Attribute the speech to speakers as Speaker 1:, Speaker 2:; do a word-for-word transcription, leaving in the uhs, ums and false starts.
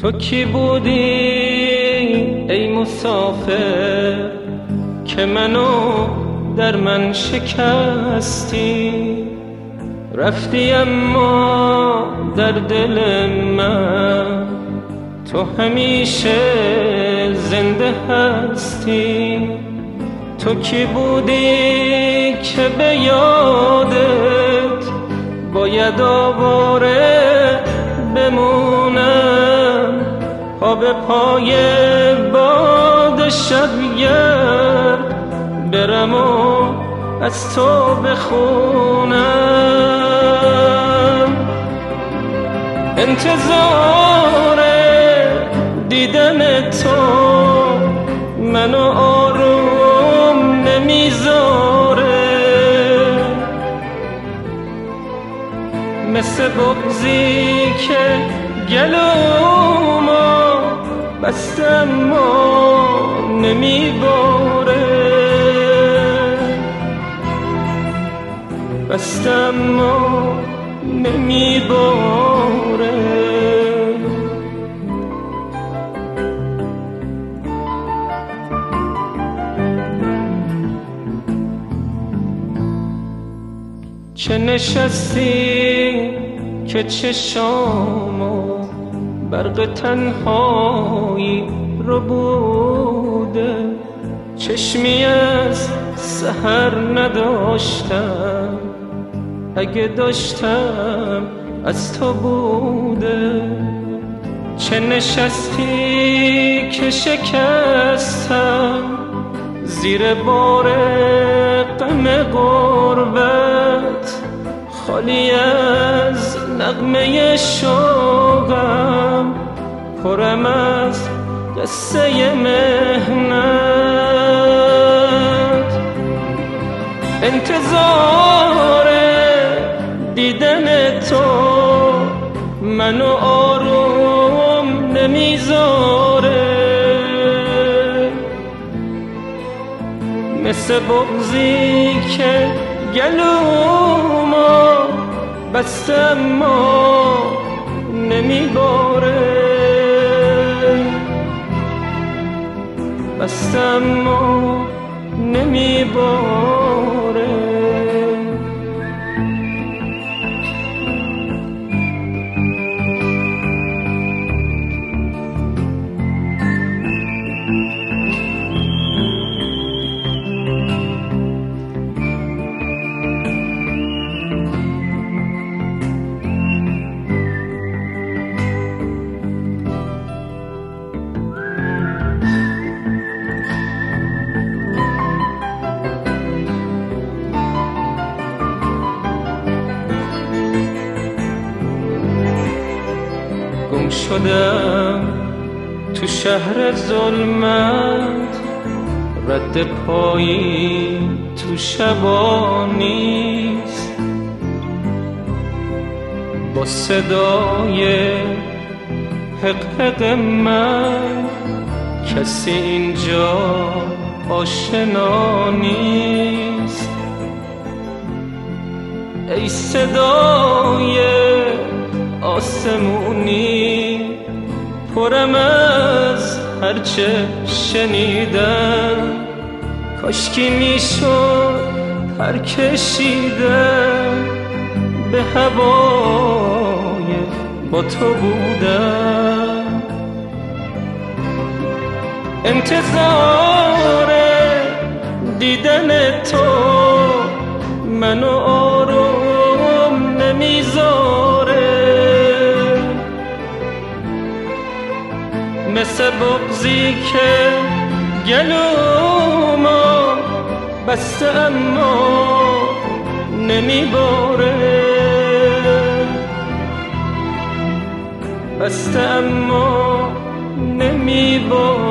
Speaker 1: تو کی بودی ای مسافر که منو در من شکستی؟ رفتی اما در دل من تو همیشه زنده هستی. تو کی بودی که به یادت باید آواره بمونم، پا به پای باد شبگرد برم و از تو بخونم. انتظار دیدن تو منو آروم نمیذاره، مثل بغضی که گلومو بستم ما نمیباره، بستم ما نمیباره. چه نشستی که چشامو برق تنهایی رو بوده، چشمی از سحر نداشتم، اگه داشتم از تو بوده. چه نشستی که شکستم زیر بار غم غربت، خالی از نغمه شوقم، پرم از قصه مهنت. انتظار دیدن تو منو آروم نمیذاره، مثل بغضی که گلومو بستم ما نمیباره، بستم ما نمیباره. گم شدم تو شهر ظلمت، رد پایی تو شبا نیست، با صدای حقحق من کسی اینجا آشنا نیست. ای صدای آسمونی پرم از هرچه شنیدم، کاشکی میشد هر کشیدم به هوای با تو بودم. انتظار دیدن تو منو آروم نمیذاره، مثل بغضی که گلومو بسته اما نمیباره، بسته اما نمیباره.